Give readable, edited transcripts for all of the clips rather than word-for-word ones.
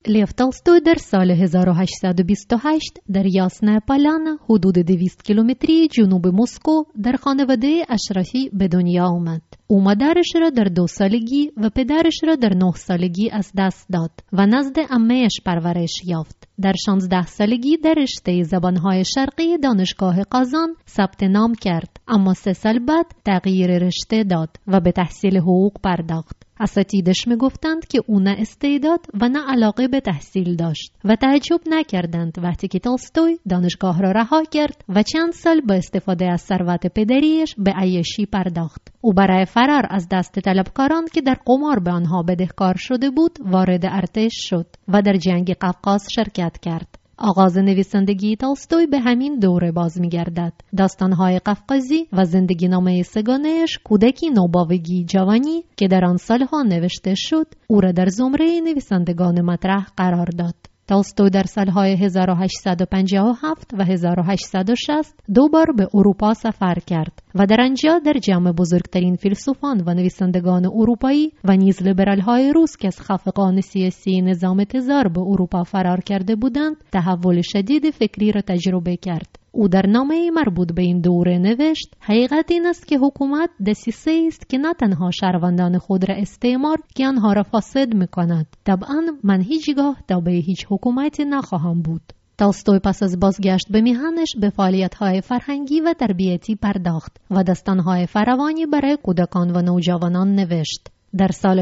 لیو تولستوی در سال 1828 در یاسنا پالانا حدود 200 کیلومتری جنوب مسکو در خانواده اشرافی به دنیا آمد. او مادرش را در 2 سالگی و پدرش را در 9 سالگی از دست داد و نزد عمه‌اش پرورش یافت. در 16 سالگی در رشته زبانهای شرقی دانشگاه قازان ثبت نام کرد، اما 3 سال بعد تغییر رشته داد و به تحصیل حقوق پرداخت. اساتیدش میگفتند که او نه استعداد و نه علاقه به تحصیل داشت و تعجب نکردند وقتی که تولستوی دانشگاه را رها کرد و چند سال با استفاده از ثروت پدریش به عیاشی پرداخت. او برای فرار از دست طلبکاران که در قمار به آنها بدهکار شده بود وارد ارتش شد و در جنگ قفقاز شرکت کرد. آغاز نویسندگی تولستوی به همین دوره باز می‌گردد. داستان‌های قفقازی و زندگی نامه سگانه‌اش کودکی نوباوگی جوانی که در آن سالها نوشته شد او را در زمره نویسندگان مطرح قرار داد. تولستوی در سالهای 1857 و 1860 2 بار به اروپا سفر کرد و در آنجا در جمع بزرگترین فیلسوفان و نویسندگان اروپایی و نیز لیبرال‌های روس که از خفقان سیاسی نظام تزار به اروپا فرار کرده بودند تحول شدید فکری را تجربه کرد. او در نامه‌ای مربوط به این دوره نوشت: حقیقت این است که حکومت دسیسه است که نه تنها شهروندان خود را استعمار که آنها را فاسد می‌کند. طبعاً من هیچگاه تابع هیچ حکومتی نخواهم بود. تولستوی پس از بازگشت به میهنش به فعالیت‌های فرهنگی و تربیتی پرداخت و داستان‌های فراوانی برای کودکان و نوجوانان نوشت. در سال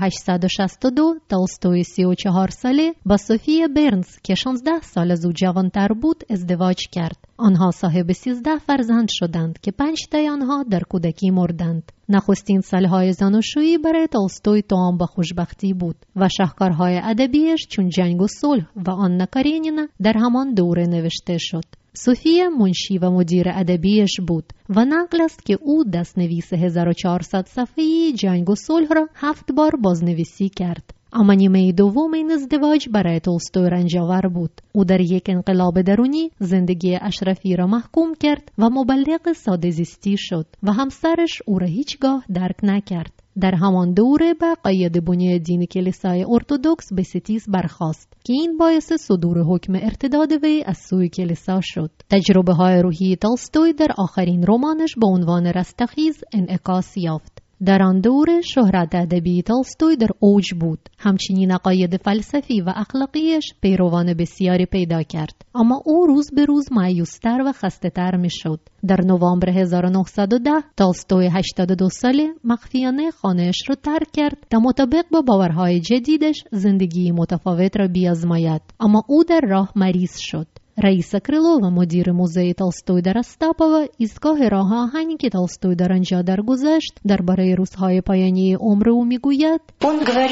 1862 تولستوی 34 ساله با سوفیا برنز که 16 سال از او جوان‌تر بود ازدواج کرد. آنها صاحب 13 فرزند شدند که 5 تای آنها در کودکی مردند. نخستین سالهای زناشویی برای تولستوی توأم با خوشبختی بود و شاهکارهای ادبیش چون جنگ و صلح و آنا کارینینا در همان دوره نوشته شد. سوفیا منشی و مدیر ادبیش بود و نقل است که او دستنویس 1400 صفحه‌ای جنگ و صلح را 7 بار بازنویسی کرد. اما نیمه دوم این ازدواج برای تولستوی رنج‌آور بود. او در یک انقلاب درونی زندگی اشرفی را محکوم کرد و مبلغ ساده‌زیستی شد و همسرش او را هیچگاه درک نکرد. در همان دوره به قید بنیادین کلیسای ارتدوکس به ستیز برخاست که این باعث صدور حکم ارتداد وی از سوی کلیسا شد. تجربه های روحی تولستوی در آخرین رمانش با عنوان رستخیز انعکاس یافت. در آن دوره شهرت ادبی تولستوی در اوج بود. همچنین عقاید فلسفی و اخلاقیش پیروان بسیاری پیدا کرد. اما او روز به روز مایوس‌تر و خسته‌تر می‌شد. در نوامبر 1910 تولستوی 82 ساله مخفیانه خانه‌اش را ترک کرد تا مطابق با باورهای جدیدش زندگی متفاوت را بیازماید. اما او در راه مریض شد. رئیس کریلوف و مدیر موزه تولستوی در استاپا ایستگاه راه آهنی که تولستوی در آنجا درگذشت درباره روزهای پایانی عمر او میگوید: او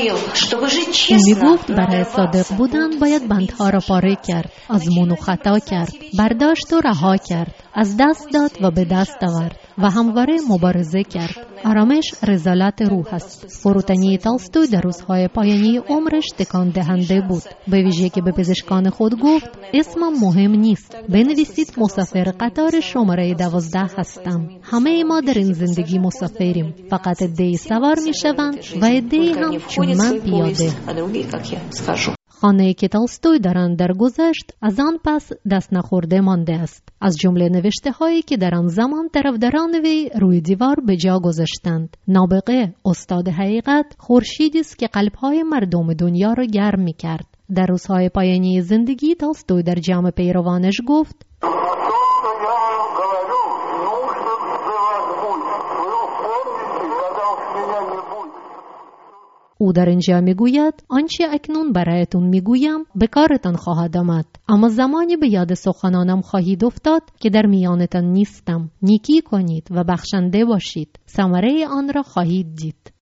میگفت برای صادق بودن باید بندها را پاره کرد، آزمون و خطا کرد، برداشت و رها کرد، از دست داد و به دست آورد و همواره مبارزه کرد. آرامش رضالت روح است. فروتنی تولستوی در روزهای پایانی عمرش تکان دهنده بود، به ویژه که به پزشکان خود گفت: اسمم مهم نیست، بنویسید مسافر قطار شماره 12 هستم. همه ما در این زندگی مسافریم، فقط عده‌ای سوار میشوند و عده‌ای هم چون من پیاده. خانه‌ای که تولستوی در آن درگذشت از آن پس دست نخورده مانده است. از جمله نوشته‌هایی که در آن زمان طرفداران وی روی دیوار به جا گذاشتند: نابغه، استاد حقیقت، خورشیدی است که قلب‌های مردم دنیا را گرم می‌کرد. در روزهای پایانی زندگی تولستوی در جمع پیروانش گفت: او در اینجا میگوید: آنچه اکنون برایتون میگویم به کارتان خواهد آمد، اما زمانی به یاد سخنانم خواهید افتاد که در میانتان نیستم. نیکی کنید و بخشنده باشید، ثمره آن را خواهید دید.